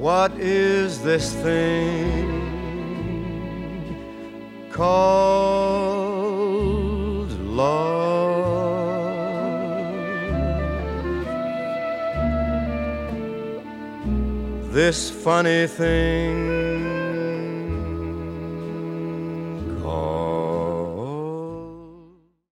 What is this thing called love? This funny thing